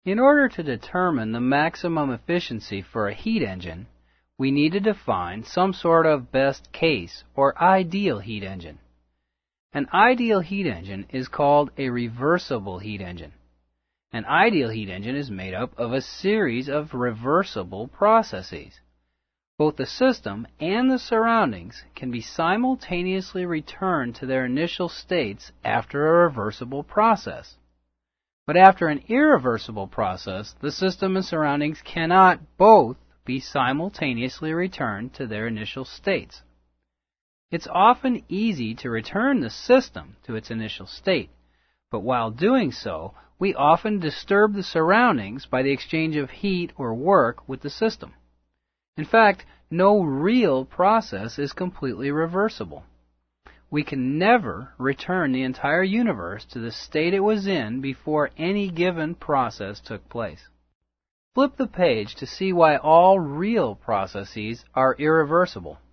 In order to determine the maximum efficiency for a heat engine, we need to define some sort of best case or ideal heat engine. An ideal heat engine is called a reversible heat engine. An ideal heat engine is made up of a series of reversible processes. Both the system and the surroundings can be simultaneously returned to their initial states after a reversible process. But after an irreversible process, the system and surroundings cannot both be simultaneously returned to their initial states. It's often easy to return the system to its initial state, but while doing so, we often disturb the surroundings by the exchange of heat or work with the system. In fact, no real process is completely reversible. We can never return the entire universe to the state it was in before any given process took place. Flip the page to see why all real processes are irreversible.